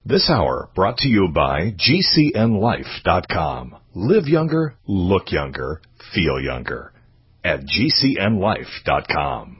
This hour brought to you by GCNLife.com. Live younger, look younger, feel younger. At GCNLife.com.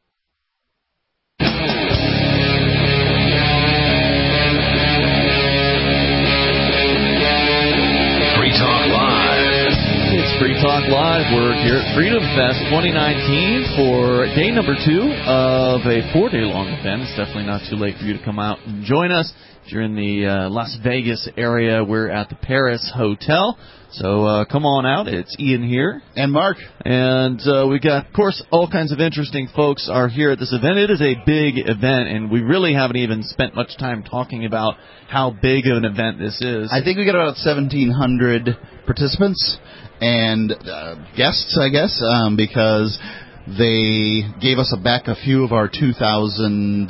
Free Talk Live. It's Free Talk Live. We're here at Freedom Fest 2019 for day number 2 of a 4-day-long event. It's definitely not too late for you to come out and join us. If you're in the Las Vegas area, we're at the Paris Hotel. So come on out. It's Ian here. And Mark. And we got, of course, all kinds of interesting folks are here at this event. It is a big event, and we really haven't even spent much time talking about how big of an event this is. I think we got about 1,700 participants and guests, I guess, because they gave us back a few of our 2,000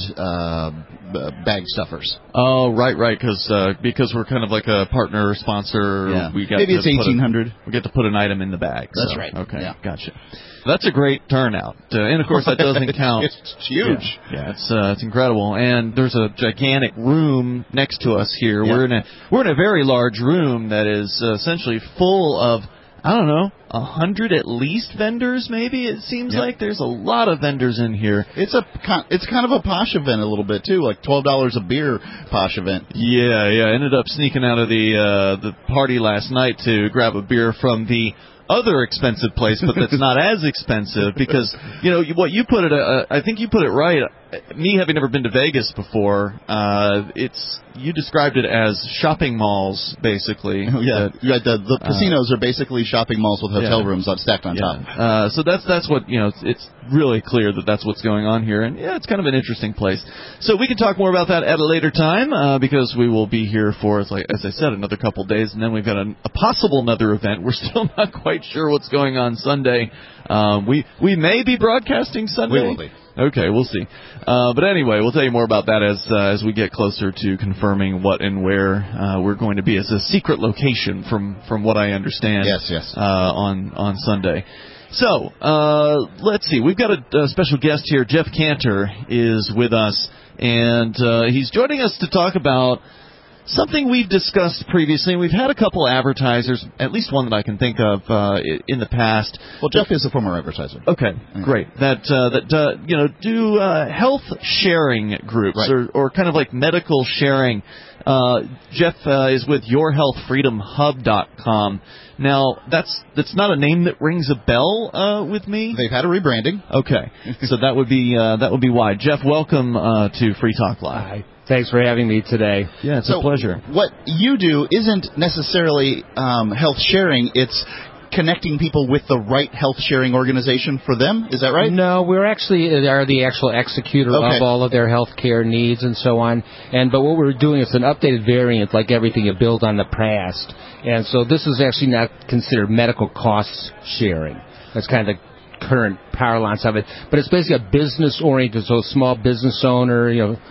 bag stuffers. Oh, right, because we're kind of like a partner sponsor. Yeah. We got Maybe it's 1,800. We get to put an item in the bag. That's right. Okay, yeah. Gotcha. That's a great turnout, and of course that doesn't count. It's huge. Yeah, it's incredible. And there's a gigantic room next to us here. Yeah. We're in a very large room that is essentially full of, I don't know, 100 at least vendors, maybe. It seems like there's a lot of vendors in here. It's kind of a posh event a little bit too, like $12 a beer posh event. Yeah. Ended up sneaking out of the party last night to grab a beer from the other expensive place, but that's not as expensive because, you know, what you put it, I think you put it right. Me having never been to Vegas before, you described it as shopping malls, basically. Yeah, the casinos are basically shopping malls with hotel rooms stacked on top. So that's what, you know, it's really clear that that's what's going on here, and it's kind of an interesting place. So we can talk more about that at a later time because we will be here for, as I said, another couple days, and then we've got a possible another event. We're still not quite sure what's going on Sunday. We may be broadcasting Sunday. We will be. Okay, we'll see. But anyway, we'll tell you more about that as we get closer to confirming what and where we're going to be. It's a secret location from what I understand. Yes. On Sunday. So, let's see. We've got a special guest here. Jeff Cantor is with us, and he's joining us to talk about something we've discussed previously. We've had a couple advertisers, at least one that I can think of in the past. Well, Jeff is a former advertiser. Okay, great. That do health sharing groups, right, or kind of like medical sharing. Jeff is with YourHealthFreedomHub.com. Now, that's not a name that rings a bell with me. They've had a rebranding. Okay, so that would be why. Jeff, welcome to Free Talk Live. Hi. Thanks for having me today. Yeah, it's a pleasure. What you do isn't necessarily health sharing. It's connecting people with the right health sharing organization for them. Is that right? No, we're actually are the actual executor of all of their health care needs and so on. But what we're doing is an updated variant, like everything you build on the past. And so this is actually not considered medical costs sharing. That's kind of the current parlance of it, but it's basically a business oriented, so a small business owner,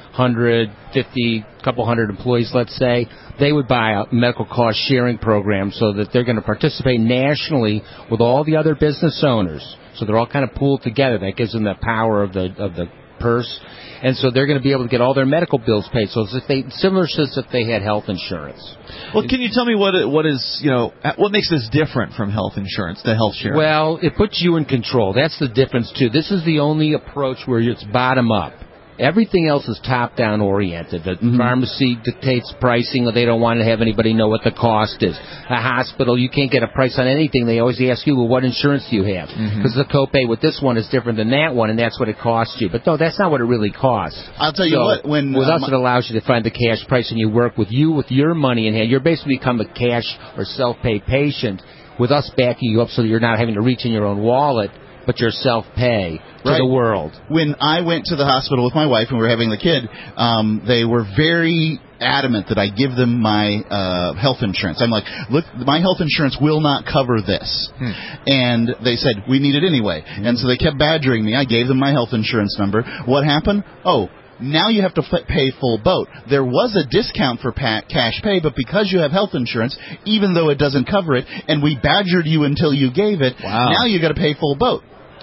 150, couple hundred employees, let's say, they would buy a medical cost sharing program so that they're going to participate nationally with all the other business owners. So they're all kind of pooled together. That gives them the power of the purse, and so they're going to be able to get all their medical bills paid. So it's similar to if they had health insurance. Well, can you tell me what makes this different from health insurance, the health sharing? Well, it puts you in control. That's the difference, too. This is the only approach where it's bottom up. Everything else is top-down oriented. The pharmacy dictates pricing. They don't want to have anybody know what the cost is. A hospital, you can't get a price on anything. They always ask you, well, what insurance do you have? Because the copay with this one is different than that one, and that's what it costs you. But no, that's not what it really costs. I'll tell you what. With us, it allows you to find the cash price, and you work with your money in hand. You're basically become a cash or self-pay patient with us backing you up so that you're not having to reach in your own wallet, but you're self-pay to the world. When I went to the hospital with my wife and we were having the kid, they were very adamant that I give them my health insurance. I'm like, look, my health insurance will not cover this. And they said, we need it anyway. And so they kept badgering me. I gave them my health insurance number. What happened? Now you have to pay full boat. There was a discount for cash pay, but because you have health insurance, even though it doesn't cover it, and we badgered you until you gave it, now you got to pay full boat.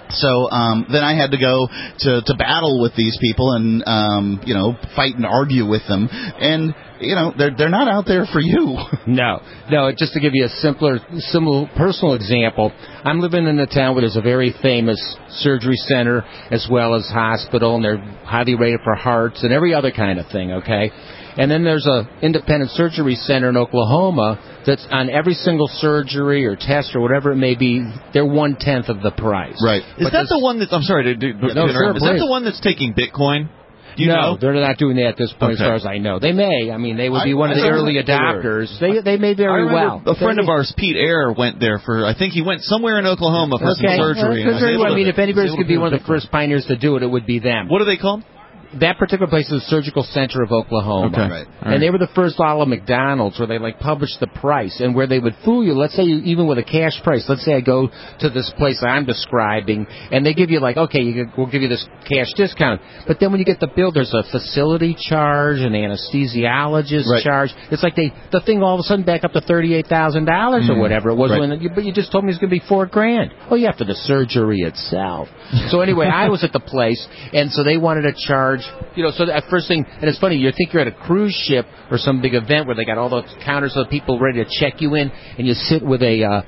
So then I had to go to battle with these people and fight and argue with them, and they're not out there for you. No. Just to give you a similar personal example, I'm living in a town where there's a very famous surgery center as well as hospital, and they're highly rated for hearts and every other kind of thing. Okay. And then there's a independent surgery center in Oklahoma that's on every single surgery or test or whatever it may be, they're 1/10 of the price. Right. Is that the one that, I'm sorry to interrupt, is that the one that's taking Bitcoin? Do you know? They're not doing that at this point, as far as I know. They may. I mean, they would be one of the early adopters. They may very well. A friend of ours, Pete Ayer, went there for, I think he went somewhere in Oklahoma for some surgery. I mean, if anybody's going to be one of the first pioneers to do it, it would be them. What are they called? That particular place is the Surgical Center of Oklahoma. Okay. Right. And they were the first a la McDonald's where they published the price and where they would fool you. Let's say even with a cash price. Let's say I go to this place I'm describing and they give you okay, we'll give you this cash discount. But then when you get the bill, there's a facility charge, an anesthesiologist charge. It's like the thing all of a sudden back up to $38,000 or whatever it was. But you just told me it's going to be $4,000. Oh, yeah, after the surgery itself. So anyway, I was at the place and so they wanted to charge. So that first thing, and it's funny, you think you're at a cruise ship or some big event where they got all those counters of people ready to check you in, and you sit with a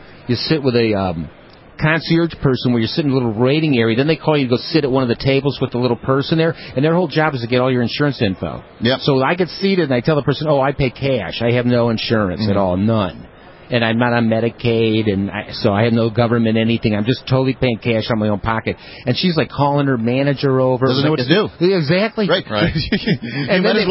concierge person where you're sitting in a little waiting area. Then they call you to go sit at one of the tables with the little person there, and their whole job is to get all your insurance info. Yep. So I get seated and I tell the person, I pay cash. I have no insurance at all, none. And I'm not on Medicaid, and so I have no government anything. I'm just totally paying cash on my own pocket. And she's calling her manager over. Doesn't know what to do. Exactly. Right. You might as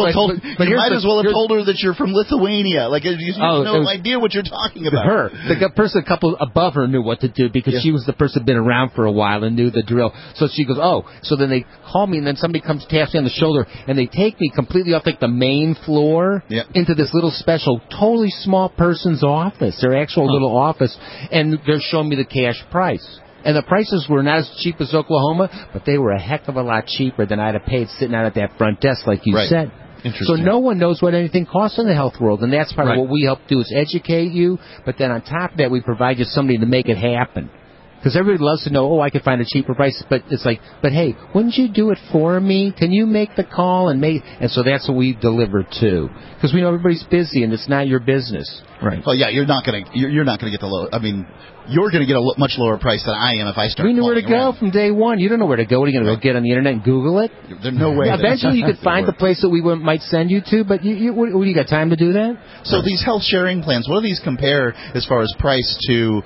well have told her that you're from Lithuania. You have no idea what you're talking about. The person a couple above her knew what to do because she was the person who'd been around for a while and knew the drill. So she goes, So then they call me, and then somebody comes taps me on the shoulder, and they take me completely off the main floor into this little special, totally small person's office. Their actual little office, and they're showing me the cash price. And the prices were not as cheap as Oklahoma, but they were a heck of a lot cheaper than I'd have paid sitting out at that front desk, like you said. So no one knows what anything costs in the health world, and that's part of what we help do is educate you, but then on top of that, we provide you somebody to make it happen. Because everybody loves to know, I could find a cheaper price, but it's but hey, wouldn't you do it for me? Can you make the call and so that's what we deliver too. Because we know everybody's busy and it's not your business. Right. Well, yeah, you're not gonna get the low. I mean, you're gonna get a much lower price than I am if I start. We knew where to go from day one. You don't know where to go. What are you gonna go get on the internet and Google it? There's no way. Eventually, you could find the place that we might send you to, but you got time to do that? So these health sharing plans, what do these compare as far as price to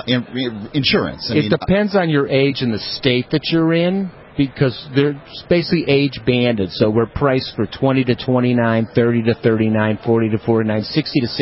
insurance? It depends on your age and the state that you're in, because they're basically age banded. So we're priced for 20 to 29, 30 to 39, 40 to 49, 60 to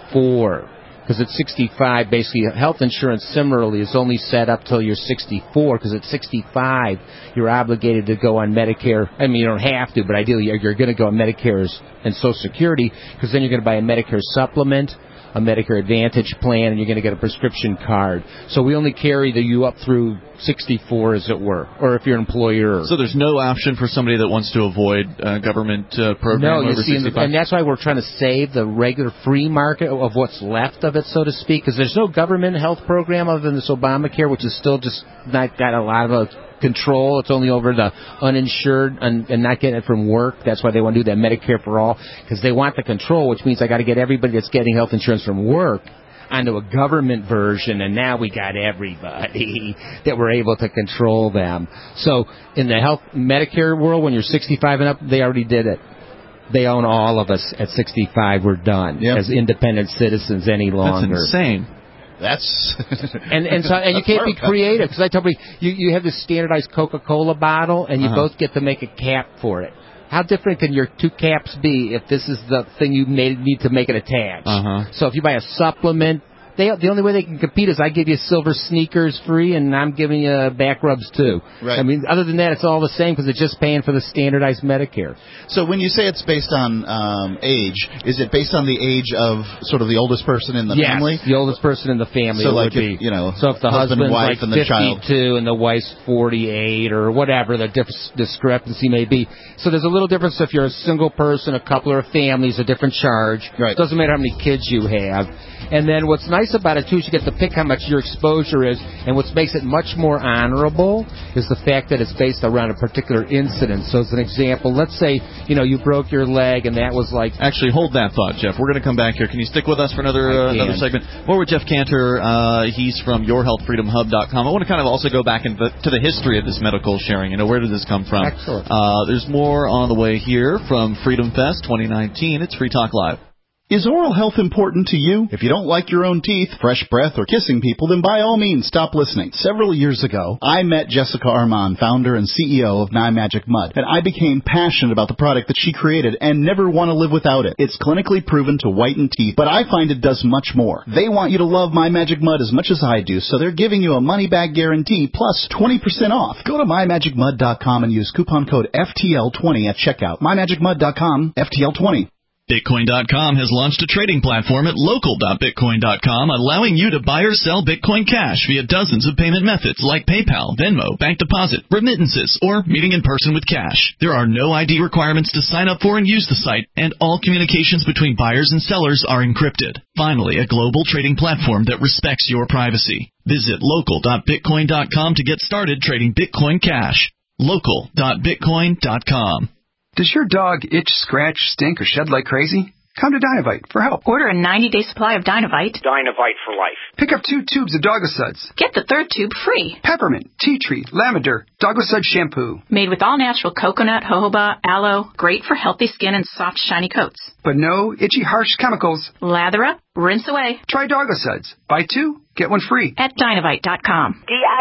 64. Because at 65, basically, health insurance similarly is only set up till you're 64. Because at 65, you're obligated to go on Medicare. I mean, you don't have to, but ideally, you're going to go on Medicare and Social Security. Because then you're going to buy a Medicare supplement, a Medicare Advantage plan, and you're going to get a prescription card. So we only carry you up through 64, as it were, or if you're an employer. So there's no option for somebody that wants to avoid government program over 65? And that's why we're trying to save the regular free market of what's left of it, so to speak, because there's no government health program other than this Obamacare, which is still just not got a lot of control. It's only over the uninsured and not getting it from work. That's why they want to do that Medicare for all, because they want the control, which means I got to get everybody that's getting health insurance from work onto a government version, and now we got everybody that we're able to control them. So in the health Medicare world, when you're 65 and up, they already did it. They own all of us at 65. We're done as independent citizens any longer. That's insane. That's and you can't be creative, because I tell people you have this standardized Coca-Cola bottle and you both get to make a cap for it. How different can your two caps be if this is the thing you need to make it attach? So if you buy a supplement, the only way they can compete is I give you silver sneakers free and I'm giving you back rubs too. Right. I mean, other than that, it's all the same because it's just paying for the standardized Medicare. So when you say it's based on age, is it based on the age of sort of the oldest person in the family? Yes, the oldest person in the family. So would be. So if the husband, husband's wife, like and the 52 child, and the wife's 48 or whatever the discrepancy may be. So there's a little difference if you're a single person, a couple, or a family is a different charge. Right. Doesn't matter how many kids you have. And then what's nice nice about it, too, is you get to pick how much your exposure is, and what makes it much more honorable is the fact that it's based around a particular incident. So as an example, let's say, you broke your leg, and that was like... Actually, hold that thought, Jeff. We're going to come back here. Can you stick with us for another segment? More with Jeff Cantor. He's from YourHealthFreedomHub.com. I want to kind of also go back to the history of this medical sharing. Where did this come from? Excellent. There's more on the way here from Freedom Fest 2019. It's Free Talk Live. Is oral health important to you? If you don't like your own teeth, fresh breath, or kissing people, then by all means, stop listening. Several years ago, I met Jessica Armand, founder and CEO of Magic Mud, and I became passionate about the product that she created and never want to live without it. It's clinically proven to whiten teeth, but I find it does much more. They want you to love Magic Mud as much as I do, so they're giving you a money-back guarantee plus 20% off. Go to MyMagicMud.com and use coupon code FTL20 at checkout. MyMagicMud.com, FTL20. Bitcoin.com has launched a trading platform at local.bitcoin.com, allowing you to buy or sell Bitcoin Cash via dozens of payment methods like PayPal, Venmo, bank deposit, remittances, or meeting in person with cash. There are no ID requirements to sign up for and use the site, and all communications between buyers and sellers are encrypted. Finally, a global trading platform that respects your privacy. Visit local.bitcoin.com to get started trading Bitcoin Cash. local.bitcoin.com. Does your dog itch, scratch, stink, or shed like crazy? Come to Dynavite for help. Order a 90-day supply of Dynavite. Dynavite for life. Pick up 2 tubes of Doggosuds. Get the 3rd tube free. Peppermint, tea tree, lavender, Doggosud shampoo. Made with all-natural coconut, jojoba, aloe. Great for healthy skin and soft, shiny coats. But no itchy, harsh chemicals. Lather up, rinse away. Try Doggosuds. Buy 2, get 1 free. At Dynavite.com.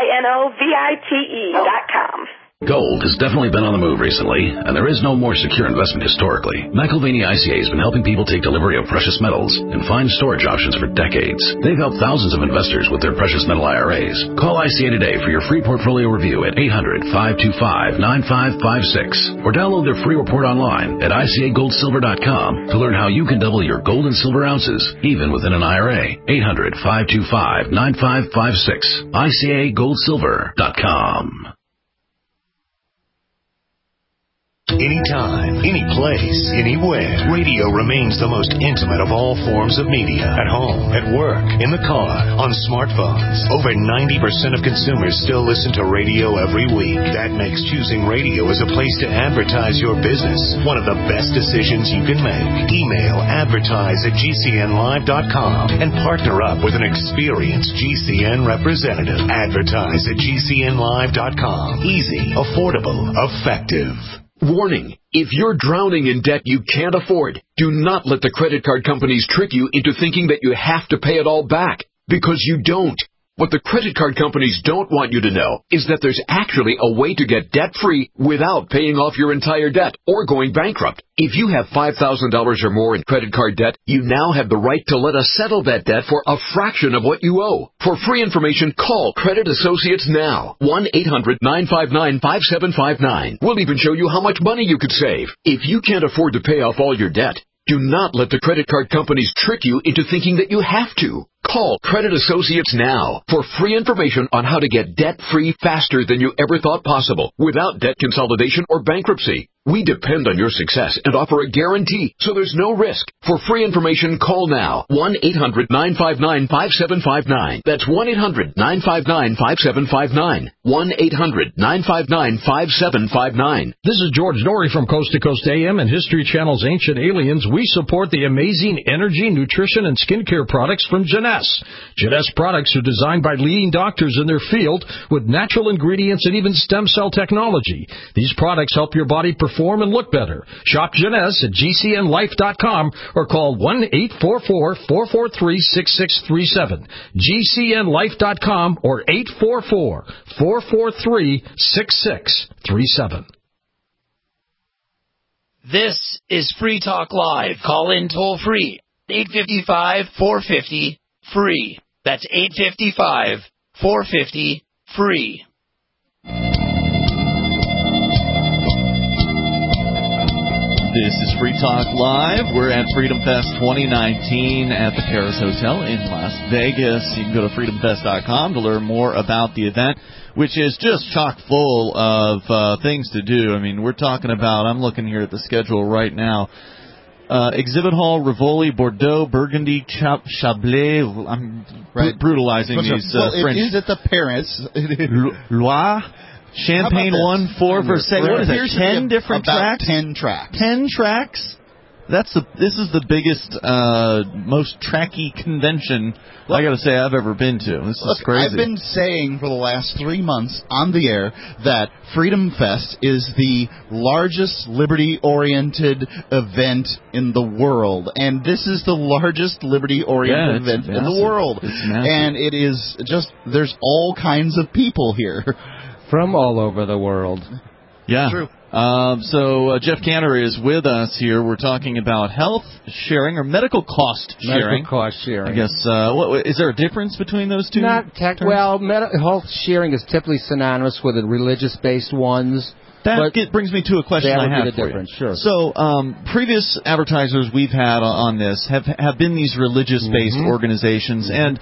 DINOVITE.com. Gold has definitely been on the move recently, and there is no more secure investment historically. McIlvaney ICA has been helping people take delivery of precious metals and find storage options for decades. They've helped thousands of investors with their precious metal IRAs. Call ICA today for your free portfolio review at 800-525-9556 or download their free report online at ICAGoldSilver.com to learn how you can double your gold and silver ounces, even within an IRA. 800-525-9556. ICAGoldSilver.com. Anytime, any place, anywhere. Radio remains the most intimate of all forms of media. At home, at work, in the car, on smartphones. Over 90% of consumers still listen to radio every week. That makes choosing radio as a place to advertise your business one of the best decisions you can make. Email advertise@gcnlive.com and partner up with an experienced GCN representative. Advertise at gcnlive.com. Easy, affordable, effective. Warning, if you're drowning in debt you can't afford, do not let the credit card companies trick you into thinking that you have to pay it all back, because you don't. What the credit card companies don't want you to know is that there's actually a way to get debt-free without paying off your entire debt or going bankrupt. If you have $5,000 or more in credit card debt, you now have the right to let us settle that debt for a fraction of what you owe. For free information, call Credit Associates now. 1-800-959-5759. We'll even show you how much money you could save. If you can't afford to pay off all your debt, do not let the credit card companies trick you into thinking that you have to. Call Credit Associates now for free information on how to get debt-free faster than you ever thought possible without debt consolidation or bankruptcy. We depend on your success and offer a guarantee, so there's no risk. For free information, call now. 1-800-959-5759. That's 1-800-959-5759. 1-800-959-5759. This is George Norrie from Coast to Coast AM and History Channel's Ancient Aliens. We support the amazing energy, nutrition, and skincare products from Jeunesse. Jeunesse products are designed by leading doctors in their field with natural ingredients and even stem cell technology. These products help your body perform and look better. Shop Jeunesse at GCNLife.com or call 1-844-443-6637. GCNLife.com or 844-443-6637. This is Free Talk Live. Call in toll free. 855-450-FREE. That's 855-450-FREE. This is Free Talk Live. We're at Freedom Fest 2019 at the Paris Hotel in Las Vegas. You can go to freedomfest.com to learn more about the event, which is just chock full of things to do. I mean, we're talking about, I'm looking here at the schedule right now, Exhibit Hall, Rivoli, Bordeaux, Burgundy, Chablais. I'm brutalizing these French. Is it the Paris? Loire. Champagne 1, 4 for 7. What is it? 10 different tracks? 10 tracks. 10 tracks? This is the biggest, most tracky convention I got to say I've ever been to. This is crazy. I've been saying for the last 3 months on the air that Freedom Fest is the largest liberty-oriented event in the world, and this is the largest liberty-oriented event in the world. And it is just there's all kinds of people here from all over the world. Yeah. True. So Jeff Cantor is with us here. We're talking about health sharing or medical cost sharing. Medical cost sharing. I guess. Is there a difference between those two? Well, health sharing is typically synonymous with the religious-based ones. That brings me to a question I have for you. Sure. So, previous advertisers we've had on this have been these religious-based organizations, and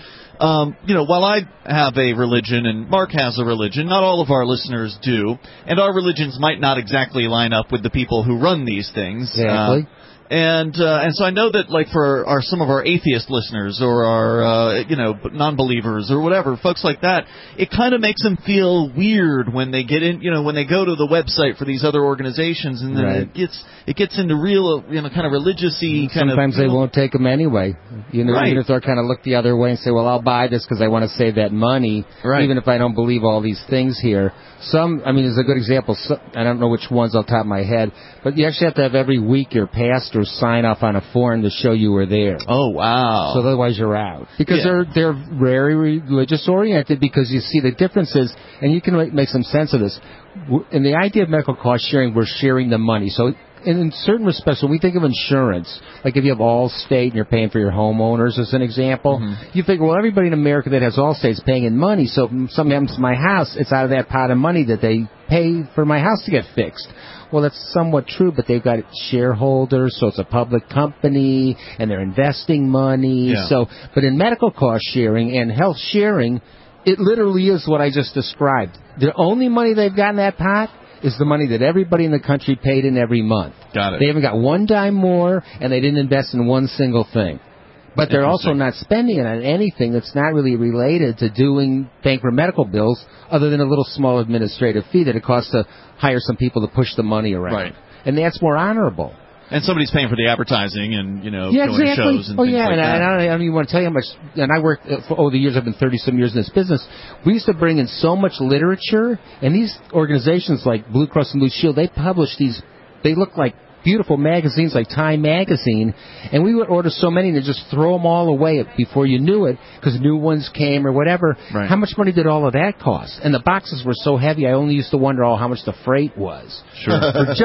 while I have a religion and Mark has a religion, not all of our listeners do, and our religions might not exactly line up with the people who run these things. Exactly. And so I know that, like, for some of our atheist listeners or our non-believers or whatever, folks like that, it kind of makes them feel weird when they get in, when they go to the website for these other organizations, and then it gets into real, kind of religious-y kind of. Sometimes they won't take them anyway. Even if they kind of look the other way and say, well, I'll buy this because I want to save that money, even if I don't believe all these things here. There's a good example. I don't know which ones off the top of my head, but you actually have to have every week your pastor sign off on a form to show you were there. Oh, wow. So otherwise you're out. Because they're very religious oriented, because you see the differences, and you can make some sense of this. In the idea of medical cost sharing, we're sharing the money. So in certain respects, when we think of insurance, like if you have Allstate and you're paying for your homeowners as an example, you figure, well, everybody in America that has Allstate is paying in money, so if something happens to my house, it's out of that pot of money that they pay for my house to get fixed. Well, that's somewhat true, but they've got shareholders, so it's a public company, and they're investing money. Yeah. But in medical cost sharing and health sharing, it literally is what I just described. The only money they've got in that pot is the money that everybody in the country paid in every month. Got it. They haven't got one dime more, and they didn't invest in one single thing. But they're also not spending it on anything that's not really related to paying for medical bills, other than a little small administrative fee that it costs to hire some people to push the money around. Right. And that's more honorable. And somebody's paying for the advertising and, going to shows and things like that. And I don't even want to tell you how much, and I worked, over the years, I've been 30-some years in this business, we used to bring in so much literature, and these organizations like Blue Cross and Blue Shield, they publish these, they look like beautiful magazines like Time Magazine, and we would order so many and just throw them all away before you knew it, because new ones came or whatever. Right. How much money did all of that cost? And the boxes were so heavy, I only used to wonder how much the freight was. Sure.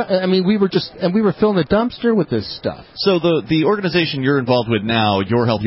we were filling the dumpster with this stuff. So the organization you're involved with now,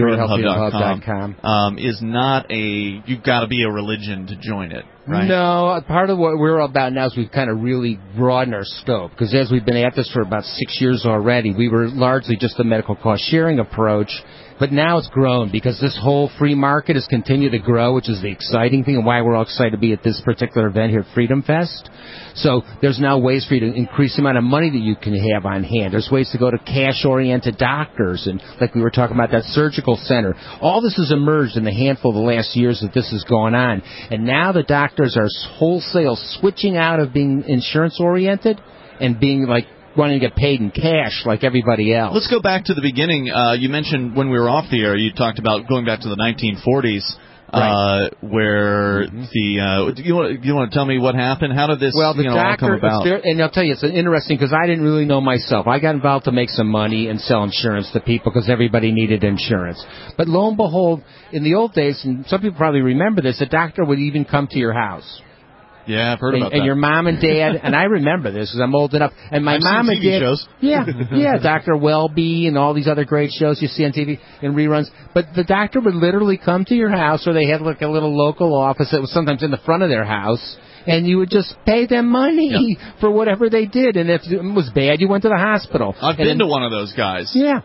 YourHealthFreedomHub.com, is not you've got to be a religion to join it. Right. No, part of what we're about now is we've kind of really broadened our scope, because as we've been at this for about 6 years already, we were largely just a medical cost sharing approach, but now it's grown because this whole free market has continued to grow, which is the exciting thing and why we're all excited to be at this particular event here at Freedom Fest. So there's now ways for you to increase the amount of money that you can have on hand. There's ways to go to cash-oriented doctors, and like we were talking about, that surgical center. All this has emerged in the handful of the last years that this has gone on. And now the doctors are wholesale switching out of being insurance-oriented and being like wanting to get paid in cash like everybody else. Let's go back to the beginning. You mentioned when we were off the air, you talked about going back to the 1940s. Right. Where do you want to tell me what happened? How did this all come about? And I'll tell you, it's interesting because I didn't really know myself. I got involved to make some money and sell insurance to people because everybody needed insurance. But lo and behold, in the old days, and some people probably remember this, a doctor would even come to your house. Yeah, I've heard about that. And your mom and dad, and I remember this because I'm old enough. And my mom and dad, shows. yeah, Dr. Welby and all these other great shows you see on TV in reruns. But the doctor would literally come to your house, or they had like a little local office that was sometimes in the front of their house, and you would just pay them money for whatever they did. And if it was bad, you went to the hospital. I've been to one of those guys. Yeah.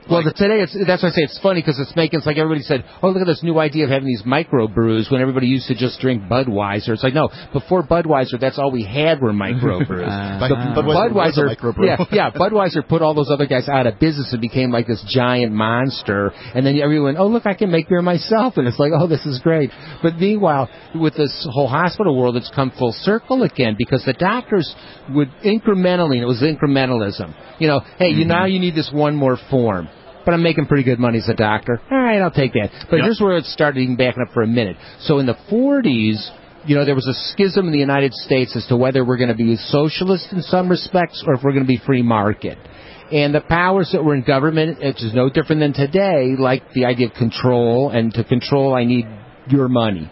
Well, today, that's why I say it's funny, because it's like everybody said, oh, look at this new idea of having these microbrews when everybody used to just drink Budweiser. It's like, no, before Budweiser, that's all we had were microbrews. Budweiser Budweiser put all those other guys out of business and became like this giant monster. And then everyone, oh, look, I can make beer myself. And it's like, oh, this is great. But meanwhile, with this whole hospital world, it's come full circle again, because the doctors would incrementally, and it was incrementalism. Hey, now you need this one more form. But I'm making pretty good money as a doctor. All right, I'll take that. But here's where it started, even backing up for a minute. So in the 40s, there was a schism in the United States as to whether we're going to be socialist in some respects or if we're going to be free market. And the powers that were in government, which is no different than today, like the idea of control, and to control I need your money.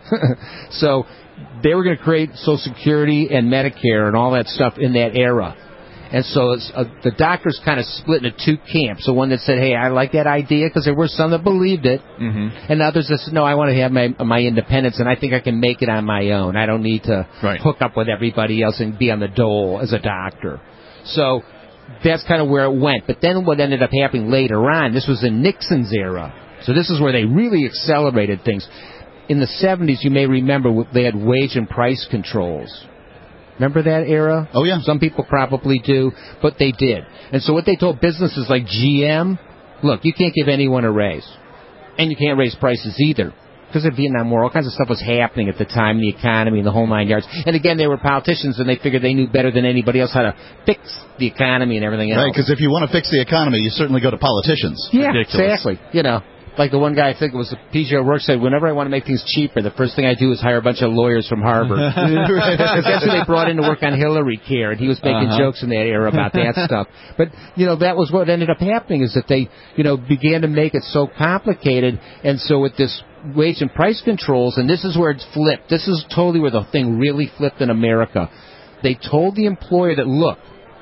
So they were going to create Social Security and Medicare and all that stuff in that era. And so the doctors kind of split into two camps. So one that said, hey, I like that idea, because there were some that believed it. Mm-hmm. And others that said, no, I want to have my independence, and I think I can make it on my own. I don't need to hook up with everybody else and be on the dole as a doctor. So that's kind of where it went. But then what ended up happening later on, this was in Nixon's era. So this is where they really accelerated things. In the 70s, you may remember, they had wage and price controls. Remember that era? Oh, yeah. Some people probably do, but they did. And so what they told businesses like GM, look, you can't give anyone a raise. And you can't raise prices either. Because of Vietnam War, all kinds of stuff was happening at the time, the economy, and the whole 9 yards. And again, they were politicians, and they figured they knew better than anybody else how to fix the economy and everything else. Right, because if you want to fix the economy, you certainly go to politicians. Yeah, exactly. Like the one guy, I think it was P.J. O'Rourke, said, whenever I want to make things cheaper, the first thing I do is hire a bunch of lawyers from Harvard. That's who they brought in to work on Hillary Care, and he was making jokes in that era about that stuff. But, that was what ended up happening, is that they, began to make it so complicated. And so with this wage and price controls, and this is where it's flipped. This is totally where the thing really flipped in America. They told the employer that, look,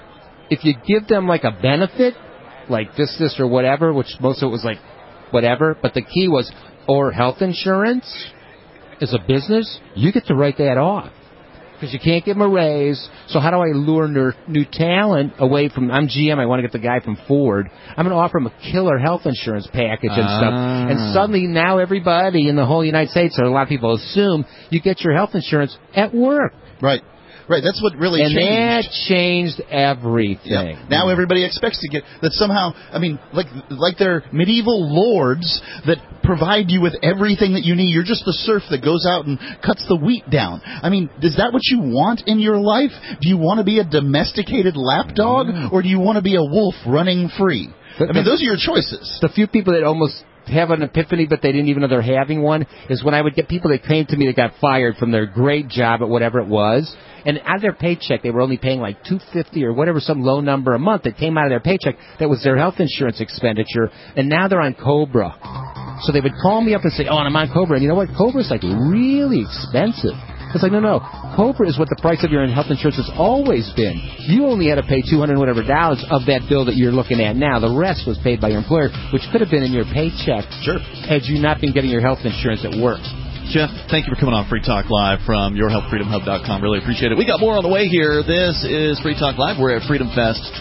if you give them like a benefit, like this or whatever, which most of it was like, whatever, but the key was, or health insurance as a business, you get to write that off. Because you can't give them a raise. So how do I lure new talent away from, I'm GM, I want to get the guy from Ford. I'm going to offer him a killer health insurance package and stuff. And suddenly now everybody in the whole United States, or a lot of people assume, you get your health insurance at work. Right. Right, that's what really changed. And that changed everything. Yeah. Now everybody expects to get that somehow. I mean, like they're medieval lords that provide you with everything that you need. You're just the serf that goes out and cuts the wheat down. I mean, is that what you want in your life? Do you want to be a domesticated lapdog, or do you want to be a wolf running free? I mean, those are your choices. The few people that almost have an epiphany, but they didn't even know they're having one, is when I would get people that came to me that got fired from their great job at whatever it was, and out of their paycheck, they were only paying like $250 or whatever, some low number a month that came out of their paycheck. That was their health insurance expenditure, and now they're on Cobra. So they would call me up and say, oh, and I'm on Cobra. And you know what? Cobra's like really expensive. It's like, no. Cobra is what the price of your health insurance has always been. You only had to pay $200 whatever dollars of that bill that you're looking at now. The rest was paid by your employer, which could have been in your paycheck. Sure. Had you not been getting your health insurance at work. Jeff, thank you for coming on Free Talk Live from YourHealthFreedomHub.com. Really appreciate it. We got more on the way here. This is Free Talk Live. We're at Freedom Fest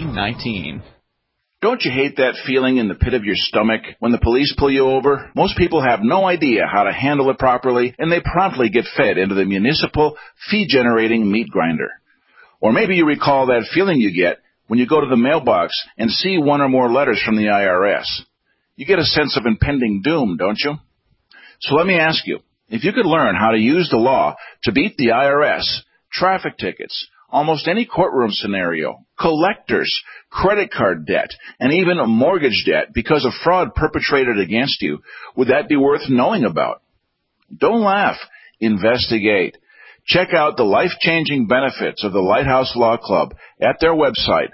2019. Don't you hate that feeling in the pit of your stomach when the police pull you over? Most people have no idea how to handle it properly, and they promptly get fed into the municipal fee-generating meat grinder. Or maybe you recall that feeling you get when you go to the mailbox and see one or more letters from the IRS. You get a sense of impending doom, don't you? So let me ask you, if you could learn how to use the law to beat the IRS, traffic tickets, almost any courtroom scenario, collectors, credit card debt, and even a mortgage debt because of fraud perpetrated against you, would that be worth knowing about? Don't laugh. Investigate. Check out the life-changing benefits of the Lighthouse Law Club at their website,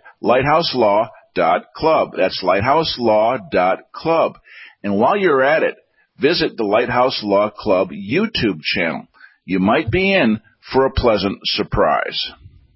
lighthouselaw.club. That's lighthouselaw.club. And while you're at it, visit the Lighthouse Law Club YouTube channel. You might be in for a pleasant surprise.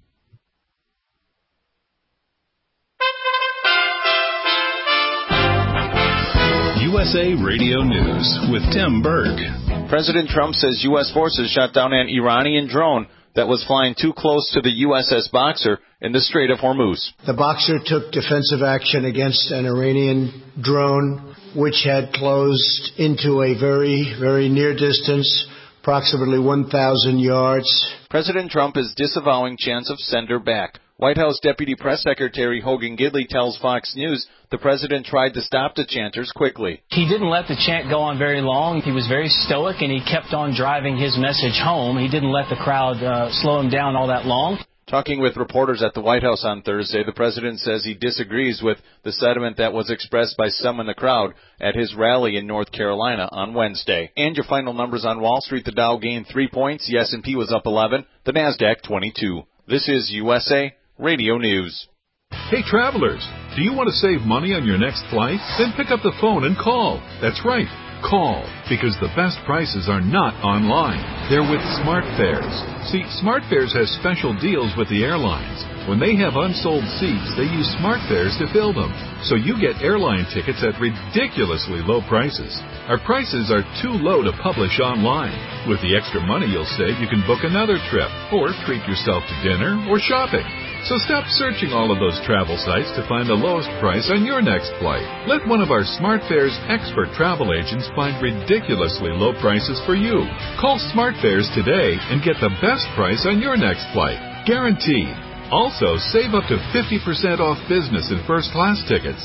USA Radio News with Tim Berg. President Trump says U.S. forces shot down an Iranian drone that was flying too close to the USS Boxer in the Strait of Hormuz. The Boxer took defensive action against an Iranian drone, which had closed into a very, very near distance, approximately 1,000 yards. President Trump is disavowing chants of "send her back." White House Deputy Press Secretary Hogan Gidley tells Fox News the president tried to stop the chanters quickly. He didn't let the chant go on very long. He was very stoic, and he kept on driving his message home. He didn't let the crowd slow him down all that long. Talking with reporters at the White House on Thursday, the president says he disagrees with the sentiment that was expressed by some in the crowd at his rally in North Carolina on Wednesday. And your final numbers on Wall Street: the Dow gained 3 points, the S&P was up 11, the Nasdaq 22. This is USA Radio News. Hey travelers, do you want to save money on your next flight? Then pick up the phone and call. That's right, call, because the best prices are not online. They're with SmartFares. See, SmartFares has special deals with the airlines. When they have unsold seats, they use SmartFares to fill them. So you get airline tickets at ridiculously low prices. Our prices are too low to publish online. With the extra money you'll save, you can book another trip, or treat yourself to dinner or shopping. So stop searching all of those travel sites to find the lowest price on your next flight. Let one of our SmartFares expert travel agents find ridiculously low prices for you. Call SmartFares today and get the best price on your next flight. Guaranteed. Also, save up to 50% off business and first-class tickets.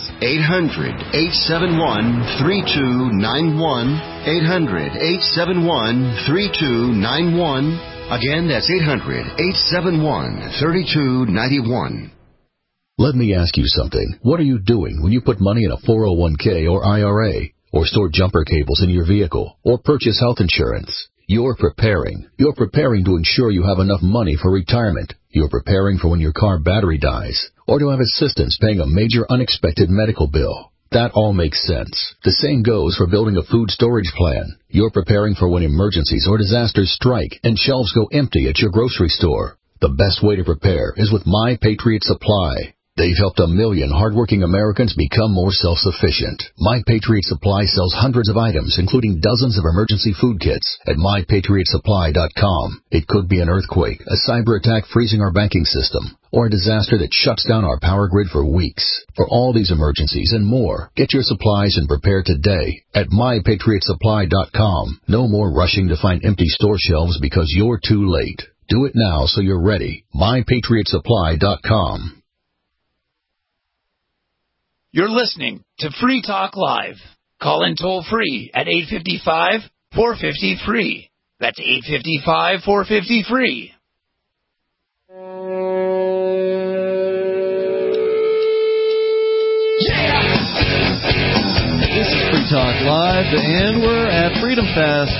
800-871-3291. 800-871-3291. Again, that's 800-871-3291. Let me ask you something. What are you doing when you put money in a 401k or IRA, or store jumper cables in your vehicle, or purchase health insurance? You're preparing. You're preparing to ensure you have enough money for retirement. You're preparing for when your car battery dies, or to have assistance paying a major unexpected medical bill. That all makes sense. The same goes for building a food storage plan. You're preparing for when emergencies or disasters strike and shelves go empty at your grocery store. The best way to prepare is with My Patriot Supply. They've helped 1 million hardworking Americans become more self-sufficient. My Patriot Supply sells hundreds of items, including dozens of emergency food kits at MyPatriotSupply.com. It could be an earthquake, a cyber attack freezing our banking system, or a disaster that shuts down our power grid for weeks. For all these emergencies and more, get your supplies and prepare today at MyPatriotSupply.com. No more rushing to find empty store shelves because you're too late. Do it now so you're ready. MyPatriotSupply.com. You're listening to Free Talk Live. Call in toll free at 855-450-FREE. That's 855-450-FREE. This is Free Talk Live, and we're at Freedom Fest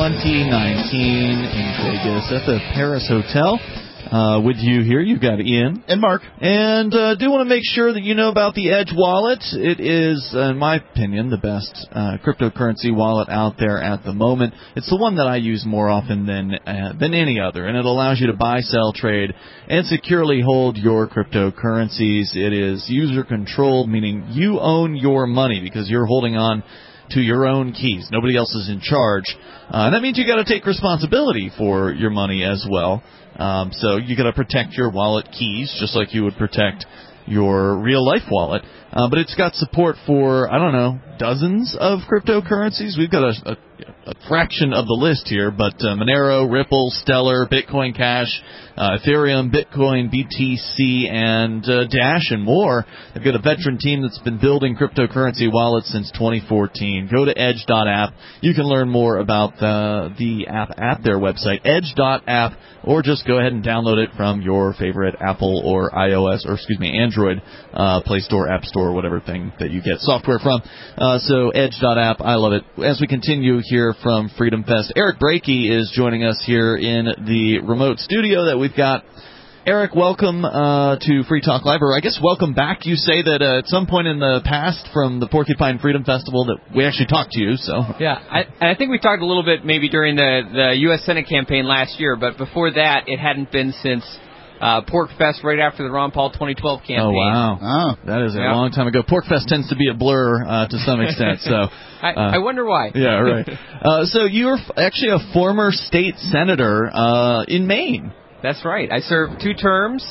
2019 in Vegas at the Paris Hotel. With you here, you've got Ian. And Mark. And do want to make sure that you know about the Edge wallet. It is, in my opinion, the best cryptocurrency wallet out there at the moment. It's the one that I use more often than any other, and it allows you to buy, sell, trade, and securely hold your cryptocurrencies. It is user-controlled, meaning you own your money because you're holding on to your own keys. Nobody else is in charge. And that means you got to take responsibility for your money as well. So you got to protect your wallet keys just like you would protect your real-life wallet. But it's got support for, I don't know, dozens of cryptocurrencies. We've got a fraction of the list here, but Monero, Ripple, Stellar, Bitcoin Cash, Ethereum, Bitcoin, BTC, and Dash, and more. They've got a veteran team that's been building cryptocurrency wallets since 2014. Go to edge.app. You can learn more about the app at their website, edge.app, or just go ahead and download it from your favorite Apple or iOS, or Android Play Store, App Store, whatever thing that you get software from. So edge.app, I love it. As we continue here from Freedom Fest, Eric Brakey is joining us here in the remote studio that we've got. Eric, welcome to Free Talk Live, or I guess welcome back. You say that at some point in the past from the Porcupine Freedom Festival that we actually talked to you. So yeah, I think we talked a little bit maybe during the U.S. Senate campaign last year, but before that it hadn't been since PorcFest right after the Ron Paul 2012 campaign. Oh, wow. Oh, that is a long time ago. PorcFest tends to be a blur to some extent. So I wonder why. Yeah, right. So you're actually a former state senator in Maine. That's right. I served 2 terms.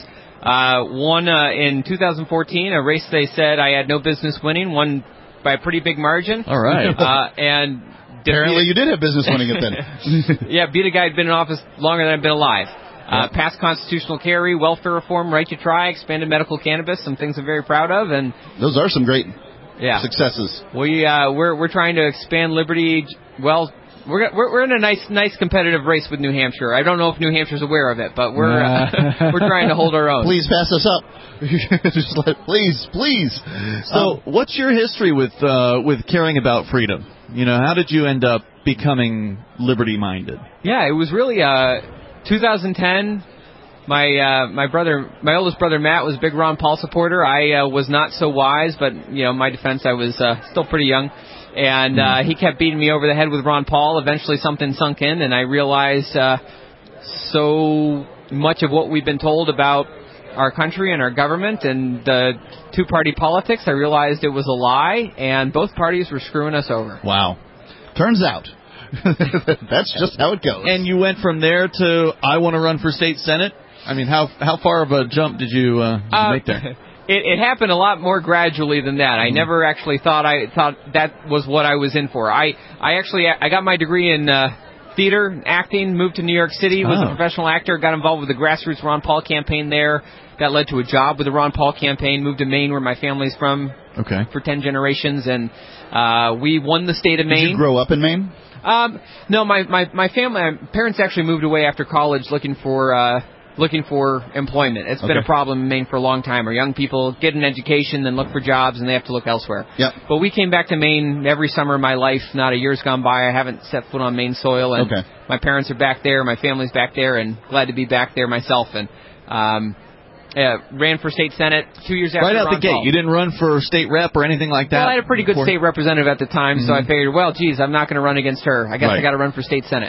Won in 2014 a race they said I had no business winning. Won by a pretty big margin. All right. And apparently you did have business winning it then. Yeah, beat a guy who'd been in office longer than I've been alive. Passed constitutional carry, welfare reform, right to try, expanded medical cannabis, some things I'm very proud of, and those are some great successes. We're trying to expand liberty. Well, we're in a nice competitive race with New Hampshire. I don't know if New Hampshire's aware of it, but we're trying to hold our own. Please pass us up. Please. So, what's your history with caring about freedom? How did you end up becoming liberty-minded? Yeah, it was really 2010. My oldest brother Matt was a big Ron Paul supporter. I was not so wise, but my defense, I was still pretty young, and he kept beating me over the head with Ron Paul. Eventually, something sunk in, and I realized so much of what we've been told about our country and our government and the two-party politics. I realized it was a lie, and both parties were screwing us over. Wow. Turns out. That's just how it goes. And you went from there to, I want to run for state senate? I mean, how far of a jump did you make there? It happened a lot more gradually than that. I never actually thought that was what I was in for. I got my degree in theater and acting, moved to New York City, was a professional actor, got involved with the grassroots Ron Paul campaign there. That led to a job with the Ron Paul campaign, moved to Maine where my family's from for 10 generations, and we won the state of Maine. Did you grow up in Maine? No, my parents actually moved away after college looking for employment. It's been a problem in Maine for a long time. Our young people get an education, then look for jobs, and they have to look elsewhere. Yep. But we came back to Maine every summer of my life. Not a year's gone by I haven't set foot on Maine soil. And my parents are back there, my family's back there, and glad to be back there myself. And ran for state senate 2 years after Right out Ron the gate. Paul. You didn't run for state rep or anything like that? Well, I had a pretty good state representative at the time, so I figured, well, geez, I'm not going to run against her. I guess I got to run for state senate.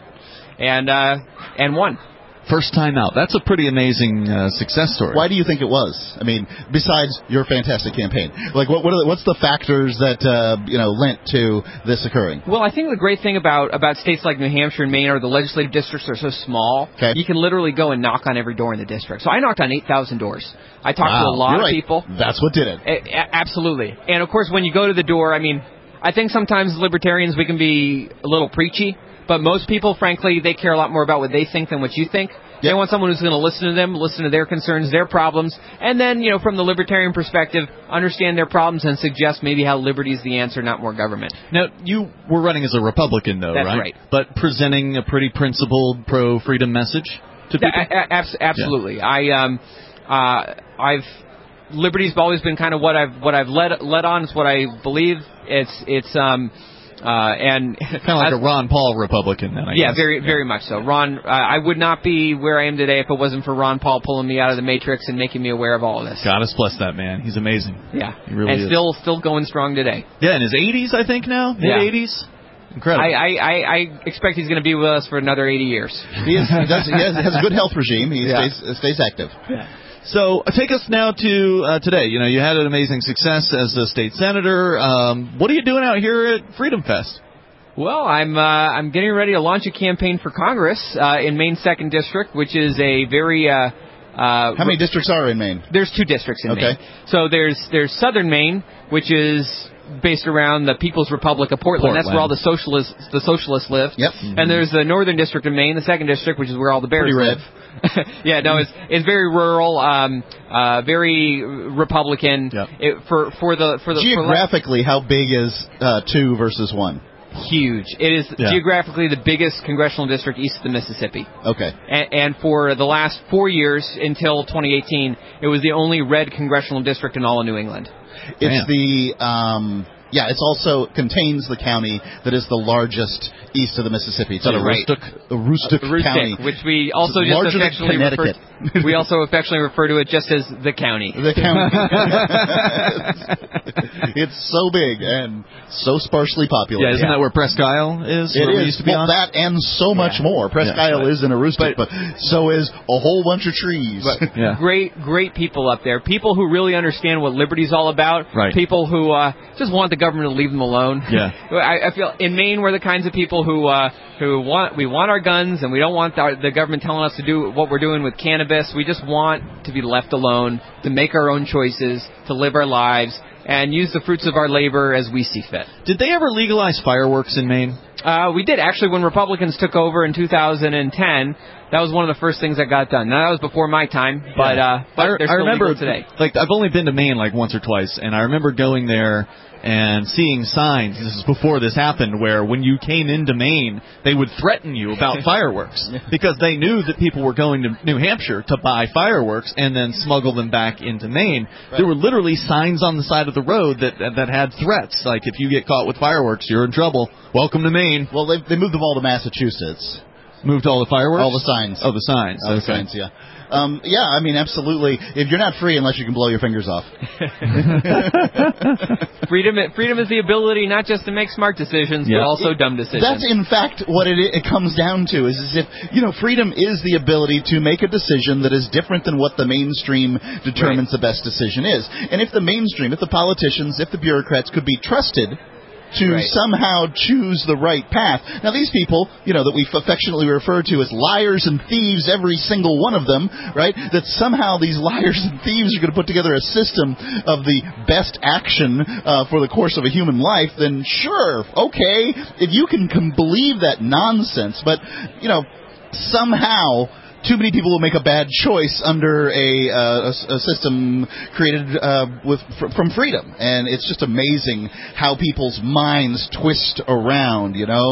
And won. First time out. That's a pretty amazing success story. Why do you think it was? I mean, besides your fantastic campaign, like what's the factors that lent to this occurring? Well, I think the great thing about states like New Hampshire and Maine are the legislative districts are so small. Okay. You can literally go and knock on every door in the district. So I knocked on 8,000 doors. I talked to a lot of people. That's what did it. Absolutely. And of course, when you go to the door, I mean, I think sometimes libertarians we can be a little preachy. But most people, frankly, they care a lot more about what they think than what you think. They want someone who's going to listen to them, listen to their concerns, their problems, and then, from the libertarian perspective, understand their problems and suggest maybe how liberty is the answer, not more government. Now, you were running as a Republican, though, That's right? But presenting a pretty principled pro-freedom message to people? Absolutely. Liberty's always been kind of what I've led on. It's what I believe. It's and kind of like a Ron Paul Republican, then. I guess. Very much so. Ron, I would not be where I am today if it wasn't for Ron Paul pulling me out of the matrix and making me aware of all of this. God has blessed that man. He's amazing. Yeah, he really is. Still going strong today. Yeah, in his 80s, I think now, mid-80s. Incredible. I expect he's going to be with us for another 80 years. He has a good health regime. He stays active. Yeah. So take us now to today. You had an amazing success as a state senator. What are you doing out here at Freedom Fest? Well, I'm getting ready to launch a campaign for Congress in Maine's 2nd District, which is a very how many districts are in Maine? There's 2 districts in Maine. So there's Southern Maine, which is based around the People's Republic of Portland. That's where all the socialists live. Yep. And there's the Northern District of Maine, the 2nd District, which is where all the bears live. Yeah, no, it's very rural, very Republican. Yep. For geographically, how big is 2 versus 1? Huge. It is geographically the biggest congressional district east of the Mississippi. Okay. And for the last 4 years until 2018, it was the only red congressional district in all of New England. It's it also contains the county that is the largest east of the Mississippi. It's Aroostook County, which we also just affectionately refer to it just as the county. The county. It's so big and so sparsely populated. Yeah, isn't that where Presque Isle is? It is. Used to be on? That and so much more. Presque Isle is in Aroostook, but so is a whole bunch of trees. Great people up there. People who really understand what liberty's all about. Right. People who just want the the government to leave them alone. Yeah. I feel in Maine we're the kinds of people who want our guns, and we don't want the government telling us to do what we're doing with cannabis. We just want to be left alone, to make our own choices, to live our lives, and use the fruits of our labor as we see fit. Did they ever legalize fireworks in Maine? We did. Actually, when Republicans took over in 2010, that was one of the first things that got done. Now, that was before my time, but they're still remember legal today. Like, I've only been to Maine like once or twice, and I remember going there and seeing signs, this is before this happened, where when you came into Maine, they would threaten you about fireworks because they knew that people were going to New Hampshire to buy fireworks and then smuggle them back into Maine. Right. There were literally signs on the side of the road that had threats, like if you get caught with fireworks, you're in trouble. Welcome to Maine. Well, they moved them all to Massachusetts. Moved all the fireworks? All the signs. Oh, the signs. All the signs, yeah. Yeah, I mean, absolutely. If you're not free unless you can blow your fingers off. Freedom is the ability not just to make smart decisions, but also dumb decisions. That's, in fact, what it comes down to, is if, freedom is the ability to make a decision that is different than what the mainstream determines the best decision is. And if the mainstream, if the politicians, if the bureaucrats could be trusted to somehow choose the right path. Now, these people, that we affectionately refer to as liars and thieves, every single one of them, right, that somehow these liars and thieves are going to put together a system of the best action for the course of a human life, then sure, okay, if you can believe that nonsense, but, somehow too many people will make a bad choice under a system created from freedom, and it's just amazing how people's minds twist around.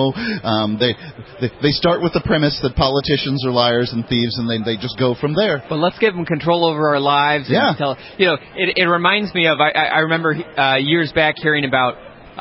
They start with the premise that politicians are liars and thieves, and they just go from there. But let's give them control over our lives. And it reminds me of I remember years back hearing about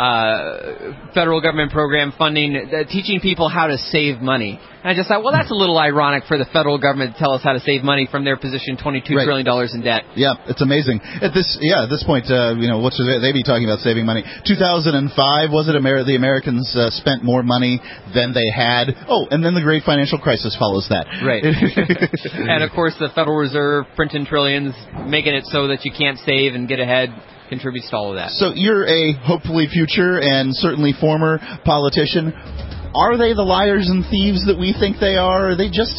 federal government program funding, teaching people how to save money. And I just thought, well, that's a little ironic for the federal government to tell us how to save money from their position, $22 trillion in debt. Yeah, it's amazing. At this point, what should they be talking about saving money? 2005, was it the Americans spent more money than they had? Oh, and then the great financial crisis follows that. Right. And, of course, the Federal Reserve printing trillions, making it so that you can't save and get ahead, contributes to all of that. So you're a hopefully future and certainly former politician. Are they the liars and thieves that we think they are? Are they just...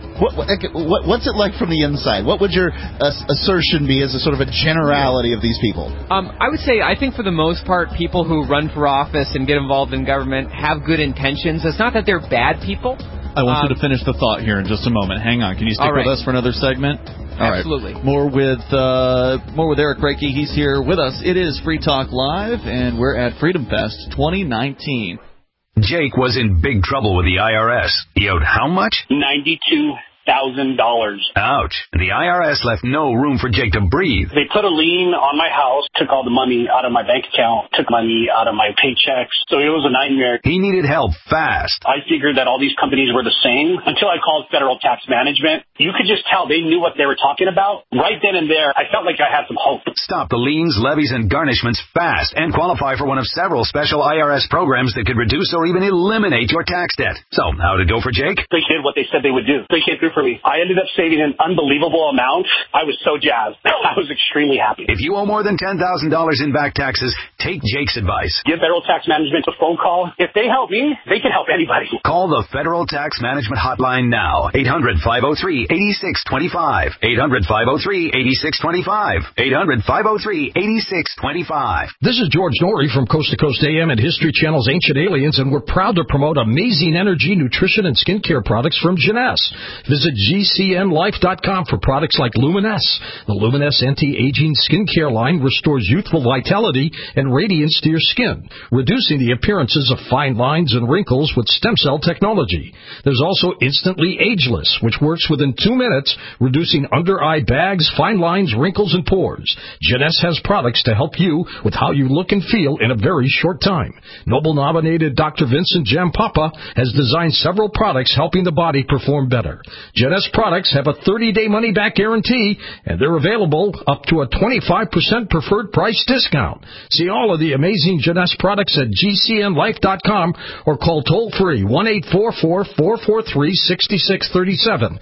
What's it like from the inside? What would your assertion be as a sort of a generality of these people? I would say, I think for the most part, people who run for office and get involved in government have good intentions. It's not that they're bad people. I want you to finish the thought here in just a moment. Hang on. Can you stick with us for another segment? All Absolutely. Right. More with Eric Reiki. He's here with us. It is Free Talk Live, and we're at Freedom Fest 2019. Jake was in big trouble with the IRS. He owed how much? $92,000. Ouch. The IRS left no room for Jake to breathe. They put a lien on my house, took all the money out of my bank account, took money out of my paychecks. So it was a nightmare. He needed help fast. I figured that all these companies were the same until I called Federal Tax Management. You could just tell they knew what they were talking about. Right then and there, I felt like I had some hope. Stop the liens, levies, and garnishments fast and qualify for one of several special IRS programs that could reduce or even eliminate your tax debt. So, how'd it go for Jake? They did what they said they would do. They came through for me. I ended up saving an unbelievable amount. I was so jazzed. I was extremely happy. If you owe more than $10,000 in back taxes, take Jake's advice. Give Federal Tax Management a phone call. If they help me, they can help anybody. Call the Federal Tax Management Hotline now. 800-503-8625. 800-503-8625. 800-503-8625. This is George Norrie from Coast to Coast AM and History Channel's Ancient Aliens, and we're proud to promote amazing energy, nutrition, and skincare products from Jeunesse. Visit GCNlife.com for products like Luminesce. The Luminesce anti-aging skincare line restores youthful vitality and radiance to your skin, reducing the appearances of fine lines and wrinkles with stem cell technology. There's also Instantly Ageless, which works within 2 minutes, reducing under-eye bags, fine lines, wrinkles, and pores. Jeunesse has products to help you with how you look and feel in a very short time. Nobel-nominated Dr. Vincent Jampapa has designed several products helping the body perform better. Jeunesse products have a 30-day money-back guarantee, and they're available up to a 25% preferred price discount. See all of the amazing Jeunesse products at GCNlife.com or call toll-free 1-844-443-6637.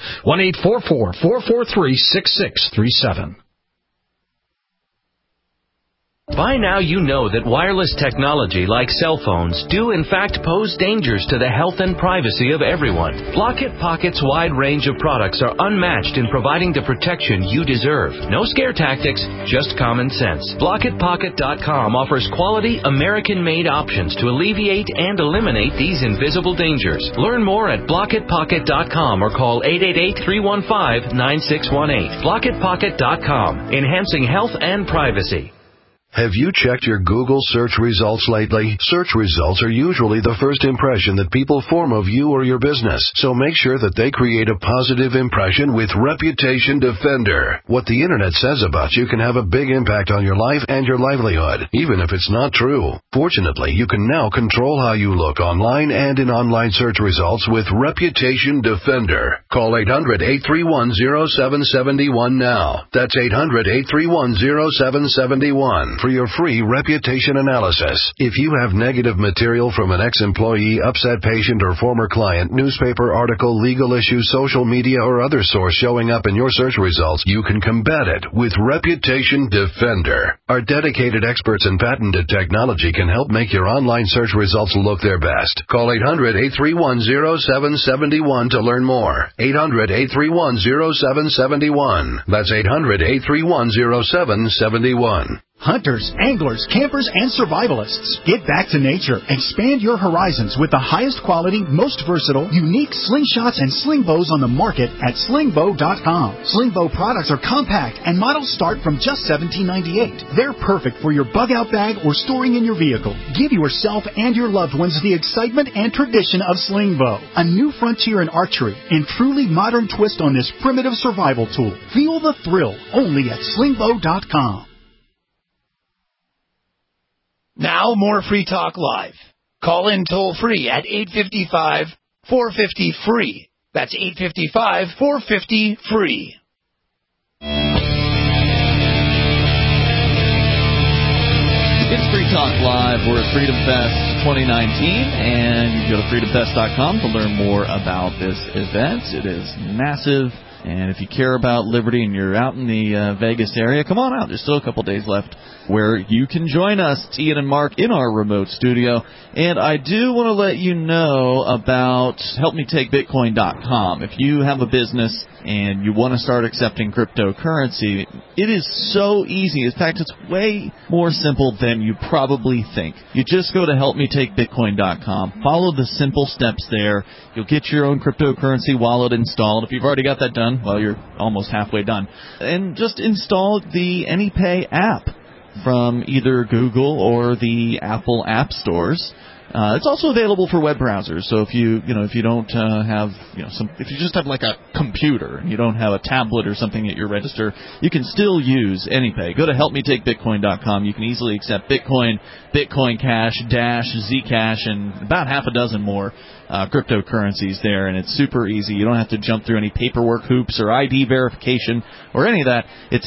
1-844-443-6637. By now you know that wireless technology like cell phones do in fact pose dangers to the health and privacy of everyone. Blockit Pocket's wide range of products are unmatched in providing the protection you deserve. No scare tactics, just common sense. BlockitPocket.com offers quality American-made options to alleviate and eliminate these invisible dangers. Learn more at BlockitPocket.com or call 888-315-9618. BlockitPocket.com, enhancing health and privacy. Have you checked your Google search results lately? Search results are usually the first impression that people form of you or your business, so make sure that they create a positive impression with Reputation Defender. What the internet says about you can have a big impact on your life and your livelihood, even if it's not true. Fortunately, you can now control how you look online and in online search results with Reputation Defender. Call 800-831-0771 now. That's 800-831-0771. For your free reputation analysis. If you have negative material from an ex-employee, upset patient, or former client, newspaper article, legal issue, social media, or other source showing up in your search results, you can combat it with Reputation Defender. Our dedicated experts in patented technology can help make your online search results look their best. Call 800-831-0771 to learn more. 800-831-0771. That's 800-831-0771. Hunters, anglers, campers, and survivalists. Get back to nature. Expand your horizons with the highest quality, most versatile, unique slingshots and sling bows on the market at slingbow.com. Slingbow products are compact and models start from just $17.98. They're perfect for your bug-out bag or storing in your vehicle. Give yourself and your loved ones the excitement and tradition of Slingbow, a new frontier in archery and truly modern twist on this primitive survival tool. Feel the thrill only at slingbow.com. Now, more Free Talk Live. Call in toll-free at 855-450-FREE. That's 855-450-FREE. It's Free Talk Live. We're at Freedom Fest 2019, and you can go to freedomfest.com to learn more about this event. It is massive. And if you care about liberty and you're out in the Vegas area, come on out. There's still a couple days left where you can join us, Ian and Mark, in our remote studio. And I do want to let you know about HelpMeTakeBitcoin.com. If you have a business and you want to start accepting cryptocurrency, it is so easy. In fact, it's way more simple than you probably think. You just go to HelpMeTakeBitcoin.com, follow the simple steps there. You'll get your own cryptocurrency wallet installed. If you've already got that done, well, you're almost halfway done. And just install the AnyPay app from either Google or the Apple app stores. It's also available for web browsers. So if you don't have, if you just have like a computer and you don't have a tablet or something at your register, you can still use AnyPay. Go to helpmetakebitcoin.com. You can easily accept Bitcoin, Bitcoin Cash, Dash, Zcash, and about half a dozen more cryptocurrencies there, and it's super easy. You don't have to jump through any paperwork hoops or ID verification or any of that. It's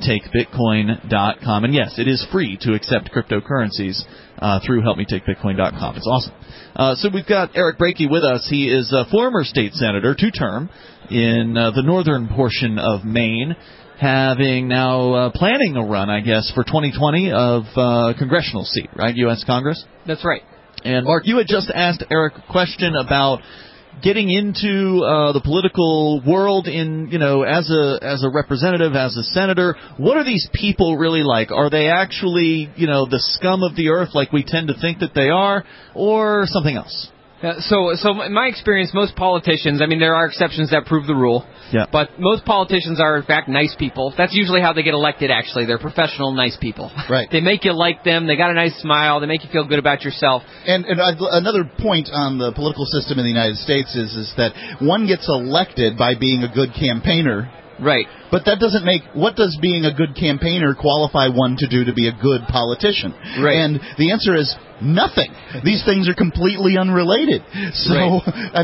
helpmetakebitcoin.com. And yes, it is free to accept cryptocurrencies through helpmetakebitcoin.com. It's awesome. So we've got Eric Brakey with us. He is a former state senator, two-term, in the northern portion of Maine, having now planning a run, I guess, for 2020 of congressional seat, right? U.S. Congress? That's right. And Mark, you had just asked Eric a question about getting into the political world in, as a representative, as a senator. What are these people really like? Are they actually, the scum of the earth like we tend to think that they are, or something else? So in my experience, most politicians, there are exceptions that prove the rule, but most politicians are, in fact, nice people. That's usually how they get elected, actually. They're professional, nice people. Right. They make you like them. They got a nice smile. They make you feel good about yourself. And another point on the political system in the United States is that one gets elected by being a good campaigner. Right. But that doesn't what does being a good campaigner qualify one to do to be a good politician? Right. And the answer is nothing. These things are completely unrelated. So, right.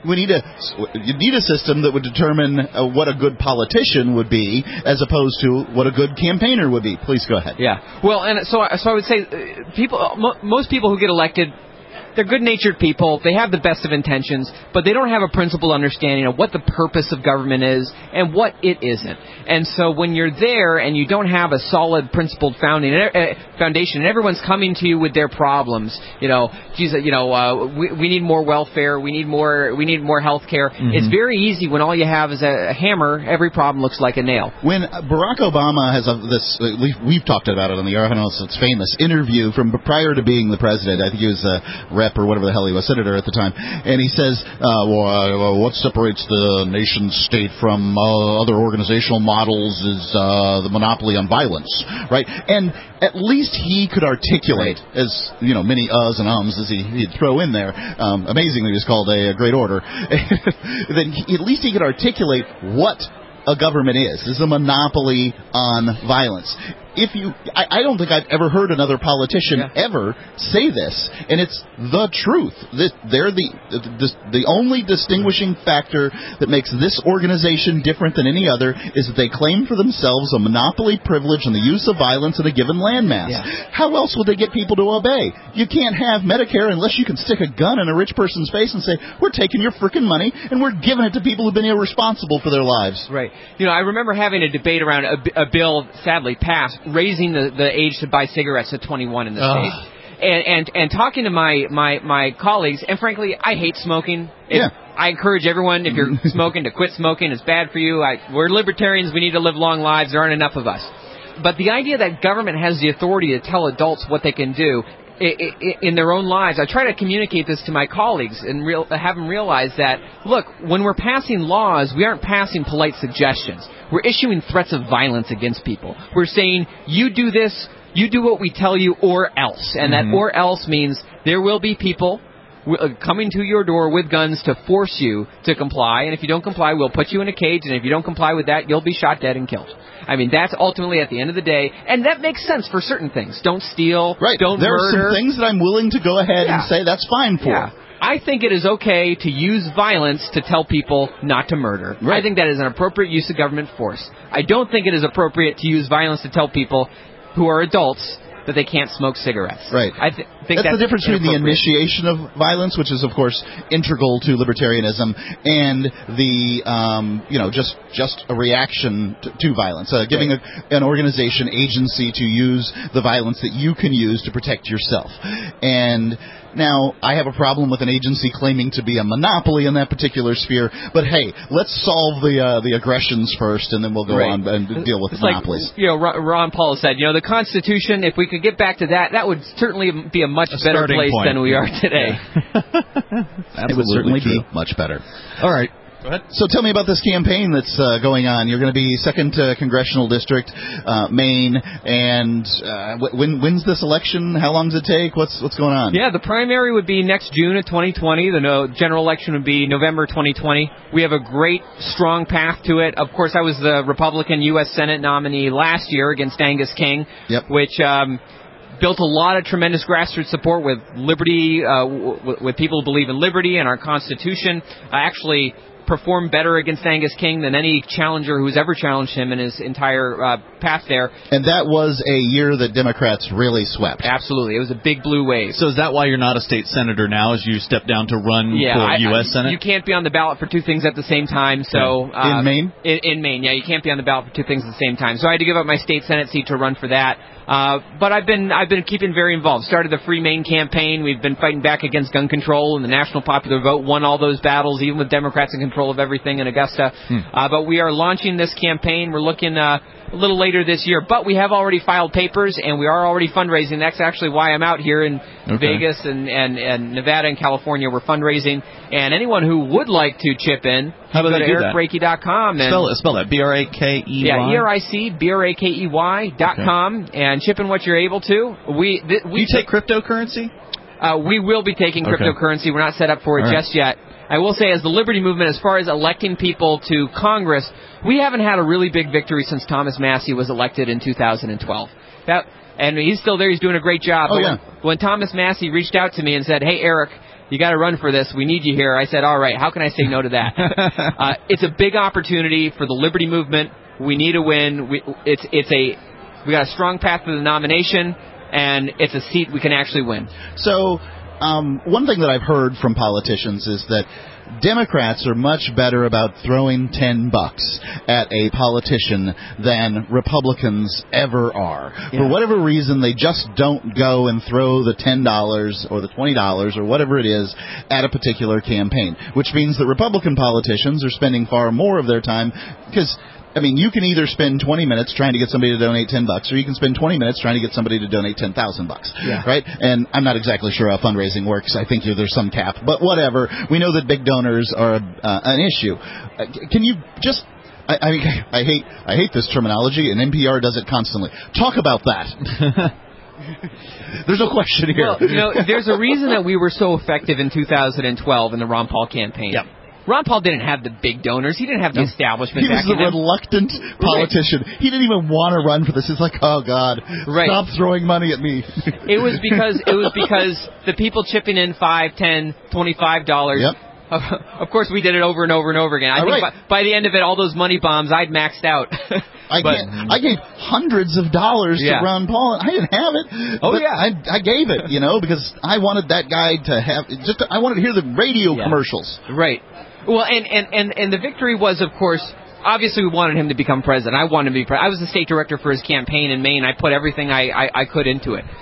You need a system that would determine what a good politician would be as opposed to what a good campaigner would be. Please go ahead. Yeah. Well, and so I would say most people who get elected they're good-natured people. They have the best of intentions, but they don't have a principled understanding of what the purpose of government is and what it isn't. And so when you're there and you don't have a solid principled foundation, and everyone's coming to you with their problems, we need more welfare, we need more health care. Mm-hmm. It's very easy when all you have is a hammer. Every problem looks like a nail. When Barack Obama has we've talked about it on the air. I don't know if it's famous interview from prior to being the president. I think he was a rep or whatever the hell he was, senator at the time, and he says, what separates the nation state from other organizational models is the monopoly on violence, right? And at least he could articulate, as many uhs and ums as he'd throw in there. Amazingly, he was called a great order. Then at least he could articulate what a government is a monopoly on violence. I don't think I've ever heard another politician ever say this, and it's the truth. They're the only distinguishing factor that makes this organization different than any other is that they claim for themselves a monopoly privilege on the use of violence in a given landmass. Yeah. How else would they get people to obey? You can't have Medicare unless you can stick a gun in a rich person's face and say, we're taking your frickin' money and we're giving it to people who've been irresponsible for their lives. Right. I remember having a debate around a bill, sadly passed, raising the age to buy cigarettes to 21 in the state. And talking to my colleagues, and frankly, I hate smoking. I encourage everyone, if you're smoking, to quit smoking. It's bad for you. We're libertarians. We need to live long lives. There aren't enough of us. But the idea that government has the authority to tell adults what they can do in their own lives, I try to communicate this to my colleagues and have them realize that, look, when we're passing laws, we aren't passing polite suggestions. We're issuing threats of violence against people. We're saying, you do this, you do what we tell you, or else. And that or else means there will be people coming to your door with guns to force you to comply. And if you don't comply, we'll put you in a cage. And if you don't comply with that, you'll be shot dead and killed. I mean, that's ultimately at the end of the day. And that makes sense for certain things. Don't steal. Right. Don't there murder. There are some things that I'm willing to go ahead and say that's fine for. Yeah. I think it is okay to use violence to tell people not to murder. Right. I think that is an appropriate use of government force. I don't think it is appropriate to use violence to tell people who are adults that they can't smoke cigarettes. Right. I think that's the difference between the initiation of violence, which is, of course, integral to libertarianism, and the, just a reaction to violence, giving an organization agency to use the violence that you can use to protect yourself. And now, I have a problem with an agency claiming to be a monopoly in that particular sphere, but hey, let's solve the aggressions first, and then we'll go on and deal with the monopolies. Like, Ron Paul said, the Constitution, if we could get back to that would certainly be a much better place than we are today. It would certainly be much better. All right. Go ahead. So tell me about this campaign that's going on. You're going to be 2nd Congressional District, Maine, and when's this election? How long does it take? What's going on? Yeah, the primary would be next June of 2020. The general election would be November 2020. We have a great, strong path to it. Of course, I was the Republican U.S. Senate nominee last year against Angus King, which built a lot of tremendous grassroots support with liberty, with people who believe in liberty and our Constitution. I actually performed better against Angus King than any challenger who's ever challenged him in his entire path there. And that was a year that Democrats really swept. Absolutely. It was a big blue wave. So is that why you're not a state senator now, as you step down to run for U.S. Senate? You can't be on the ballot for two things at the same time. So in Maine? In Maine, you can't be on the ballot for two things at the same time. So I had to give up my state Senate seat to run for that. But I've been keeping very involved. Started the Free Maine campaign. We've been fighting back against gun control, and the national popular vote won all those battles, even with Democrats in control of everything in Augusta. But we are launching this campaign. We're looking a little later this year, but we have already filed papers, and we are already fundraising. That's actually why I'm out here in Vegas and Nevada and California. We're fundraising, and anyone who would like to chip in, how do go they to do ericbrakey.com. Spell that, BRAKEY? Yeah, ERIC, and chip in what you're able to. We take cryptocurrency? We will be taking cryptocurrency. We're not set up for it just yet. I will say, as the Liberty Movement, as far as electing people to Congress, we haven't had a really big victory since Thomas Massie was elected in 2012. And he's still there. He's doing a great job. When Thomas Massie reached out to me and said, hey, Eric, you got to run for this. We need you here. I said, all right, how can I say no to that? It's a big opportunity for the Liberty Movement. We need a win. We got a strong path to the nomination, and it's a seat we can actually win. So one thing that I've heard from politicians is that Democrats are much better about throwing $10 at a politician than Republicans ever are. Yeah. For whatever reason, they just don't go and throw the $10 or the $20 or whatever it is at a particular campaign, which means that Republican politicians are spending far more of their time because, I mean, you can either spend 20 minutes trying to get somebody to donate $10, or you can spend 20 minutes trying to get somebody to donate $10,000, right? And I'm not exactly sure how fundraising works. I think there's some cap, but whatever. We know that big donors are an issue. Can you just? I hate this terminology, and NPR does it constantly. Talk about that. There's no question here. Well, there's a reason that we were so effective in 2012 in the Ron Paul campaign. Yep. Ron Paul didn't have the big donors. He didn't have the establishment. He was the reluctant politician. Right. He didn't even want to run for this. He's like, oh God, stop throwing money at me. It was because the people chipping in $5, $10, $25. Yep. Of course, we did it over and over and over again. I think by the end of it, all those money bombs, I'd maxed out. I gave hundreds of dollars to Ron Paul. I didn't have it. I gave it, because I wanted that guy to have. I wanted to hear the radio commercials. Right. Well, and the victory was, of course, obviously we wanted him to become president. I wanted him to be president. I was the state director for his campaign in Maine. I put everything I could into it.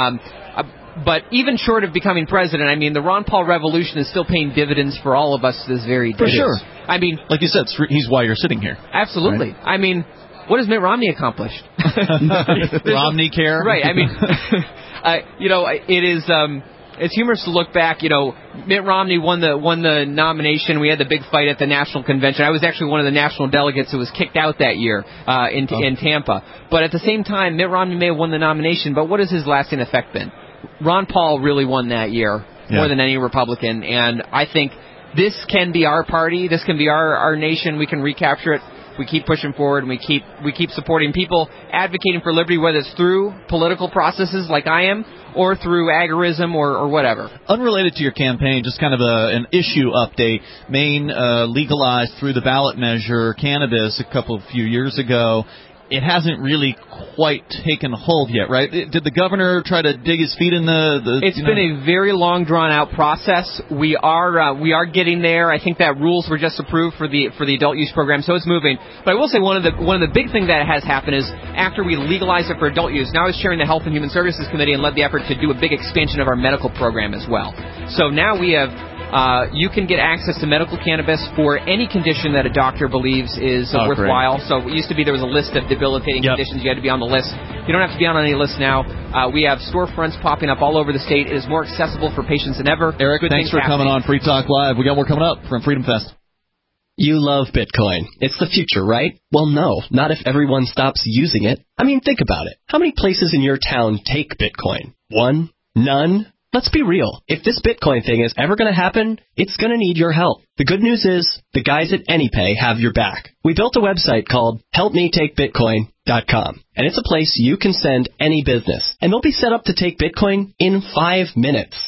But even short of becoming president, I mean, the Ron Paul revolution is still paying dividends for all of us to this very day. For sure. I mean, like you said, he's why you're sitting here. Absolutely. Right? I mean, what has Mitt Romney accomplished? Romney care. Right. I mean, it is. It's humorous to look back. Mitt Romney won the nomination. We had the big fight at the national convention. I was actually one of the national delegates who was kicked out that year in Tampa. But at the same time, Mitt Romney may have won the nomination. But what has his lasting effect been? Ron Paul really won that year more than any Republican, and I think this can be our party. This can be our nation. We can recapture it. We keep pushing forward, and we keep supporting people advocating for liberty, whether it's through political processes like I am, or through agorism or whatever. Unrelated to your campaign, just kind of an issue update. Maine legalized through the ballot measure cannabis a few years ago. It hasn't really quite taken hold yet, right? Did the governor try to dig his feet in the It's been a very long, drawn-out process. We are getting there. I think that rules were just approved for the adult use program, so it's moving. But I will say one of the big things that has happened is after we legalized it for adult use, now I was chairing the Health and Human Services Committee and led the effort to do a big expansion of our medical program as well. So now we have... you can get access to medical cannabis for any condition that a doctor believes is worthwhile. Great. So it used to be there was a list of debilitating conditions. You had to be on the list. You don't have to be on any list now. We have storefronts popping up all over the state. It is more accessible for patients than ever. Eric, thanks for coming on Free Talk Live. We got more coming up from Freedom Fest. You love Bitcoin. It's the future, right? Well, no, not if everyone stops using it. I mean, think about it. How many places in your town take Bitcoin? One? None? Let's be real. If this Bitcoin thing is ever going to happen, it's going to need your help. The good news is, the guys at AnyPay have your back. We built a website called HelpMeTakeBitcoin.com, and it's a place you can send any business, and they'll be set up to take Bitcoin in 5 minutes.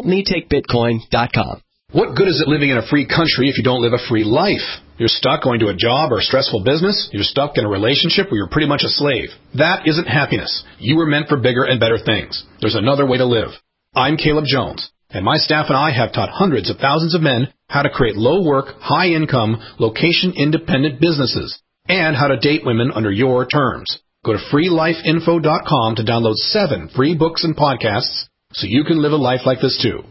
HelpMeTakeBitcoin.com. What good is it living in a free country if you don't live a free life? You're stuck going to a job or a stressful business. You're stuck in a relationship where you're pretty much a slave. That isn't happiness. You were meant for bigger and better things. There's another way to live. I'm Caleb Jones, and my staff and I have taught hundreds of thousands of men how to create low-work, high-income, location-independent businesses, and how to date women under your terms. Go to freelifeinfo.com to download 7 free books and podcasts so you can live a life like this too.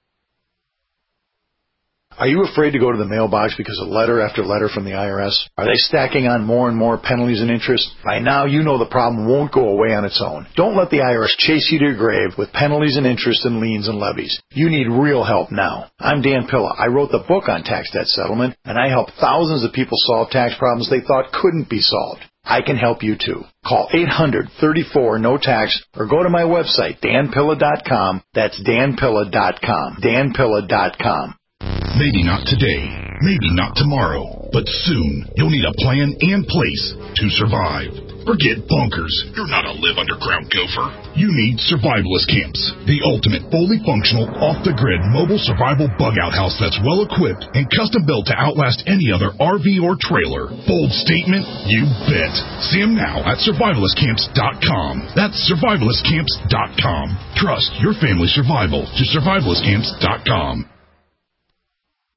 Are you afraid to go to the mailbox because of letter after letter from the IRS? Are they stacking on more and more penalties and interest? By now, you know the problem won't go away on its own. Don't let the IRS chase you to your grave with penalties and interest and liens and levies. You need real help now. I'm Dan Pilla. I wrote the book on tax debt settlement, and I help thousands of people solve tax problems they thought couldn't be solved. I can help you too. Call 800-34-NO-TAX or go to my website, danpilla.com. That's danpilla.com. danpilla.com. Maybe not today, maybe not tomorrow, but soon you'll need a plan and place to survive. Forget bunkers. You're not a live underground gopher. You need Survivalist Camps, the ultimate fully functional, off-the-grid mobile survival bug-out house that's well-equipped and custom-built to outlast any other RV or trailer. Bold statement? You bet. See them now at survivalistcamps.com. That's survivalistcamps.com. Trust your family's survival to survivalistcamps.com.